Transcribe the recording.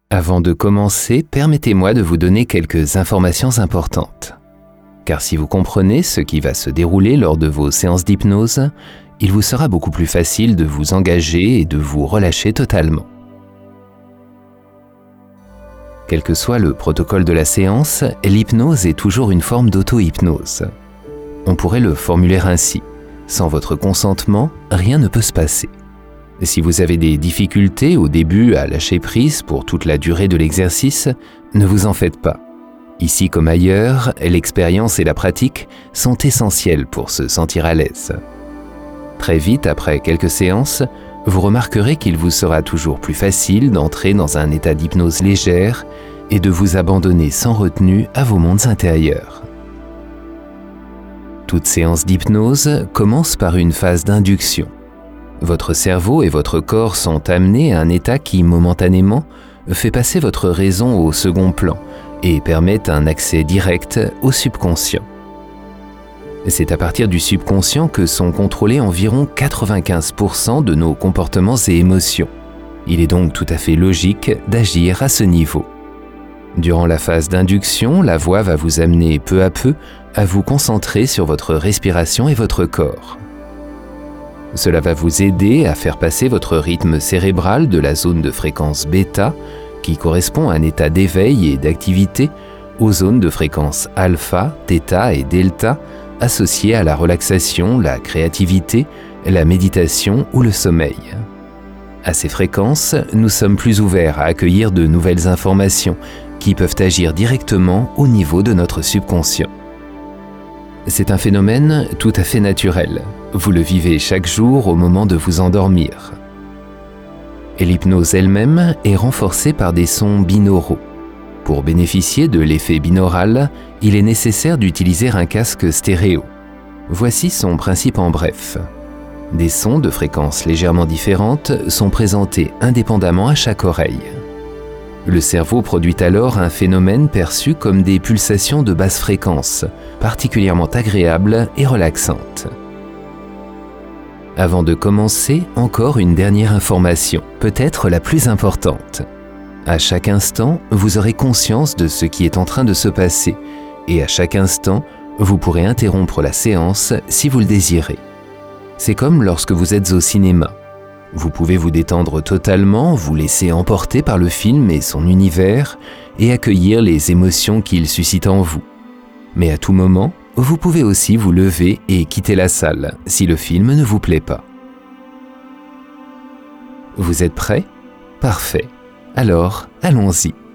Avant de commencer, permettez-moi de vous donner quelques informations importantes. Car si vous comprenez ce qui va se dérouler lors de vos séances d'hypnose, il vous sera beaucoup plus facile de vous engager et de vous relâcher totalement. Quel que soit le protocole de la séance, l'hypnose est toujours une forme d'auto-hypnose. On pourrait le formuler ainsi: sans votre consentement, rien ne peut se passer. Si vous avez des difficultés au début à lâcher prise pour toute la durée de l'exercice, ne vous en faites pas. Ici comme ailleurs, l'expérience et la pratique sont essentielles pour se sentir à l'aise. Très vite, après quelques séances, vous remarquerez qu'il vous sera toujours plus facile d'entrer dans un état d'hypnose légère et de vous abandonner sans retenue à vos mondes intérieurs. Toute séance d'hypnose commence par une phase d'induction. Votre cerveau et votre corps sont amenés à un état qui, momentanément, fait passer votre raison au second plan et permet un accès direct au subconscient. C'est à partir du subconscient que sont contrôlés environ 95% de nos comportements et émotions. Il est donc tout à fait logique d'agir à ce niveau. Durant la phase d'induction, la voix va vous amener peu à peu à vous concentrer sur votre respiration et votre corps. Cela va vous aider à faire passer votre rythme cérébral de la zone de fréquence bêta, qui correspond à un état d'éveil et d'activité, aux zones de fréquence alpha, theta et delta, associées à la relaxation, la créativité, la méditation ou le sommeil. À ces fréquences, nous sommes plus ouverts à accueillir de nouvelles informations qui peuvent agir directement au niveau de notre subconscient. C'est un phénomène tout à fait naturel. Vous le vivez chaque jour au moment de vous endormir. Et l'hypnose elle-même est renforcée par des sons binauraux. Pour bénéficier de l'effet binaural, il est nécessaire d'utiliser un casque stéréo. Voici son principe en bref. Des sons de fréquences légèrement différentes sont présentés indépendamment à chaque oreille. Le cerveau produit alors un phénomène perçu comme des pulsations de basse fréquence, particulièrement agréables et relaxantes. Avant de commencer, encore une dernière information, peut-être la plus importante. À chaque instant, vous aurez conscience de ce qui est en train de se passer, et à chaque instant, vous pourrez interrompre la séance si vous le désirez. C'est comme lorsque vous êtes au cinéma. Vous pouvez vous détendre totalement, vous laisser emporter par le film et son univers et accueillir les émotions qu'il suscite en vous. Mais à tout moment, vous pouvez aussi vous lever et quitter la salle si le film ne vous plaît pas. Vous êtes prêts ? Parfait. Alors, allons-y.